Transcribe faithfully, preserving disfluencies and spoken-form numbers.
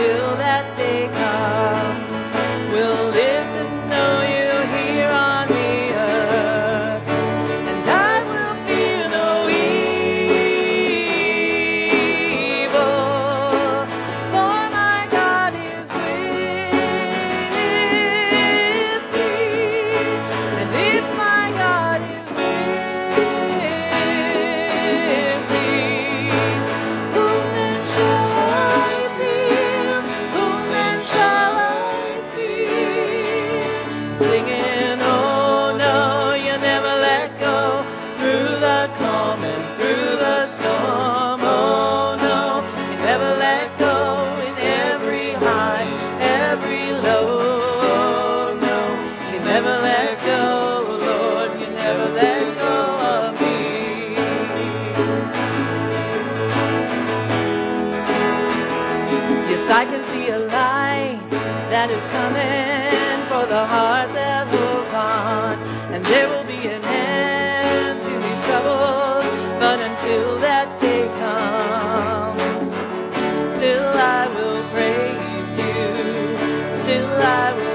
until that day comes. We'll live to know you here on the earth, and I will fear no evil, for my God is with me, and if my God is with me, whom then shall I fear? Whom then shall I fear? Singing, oh no, you never let go, through the calm and through the storm. Oh no, you never let go, in every high, every low. No, you never let go, Lord, you never let go of me. Yes, I can see a light that is coming for the heart that holds on, and there will be an end to these troubles, but until that day comes, still I will praise you, still I will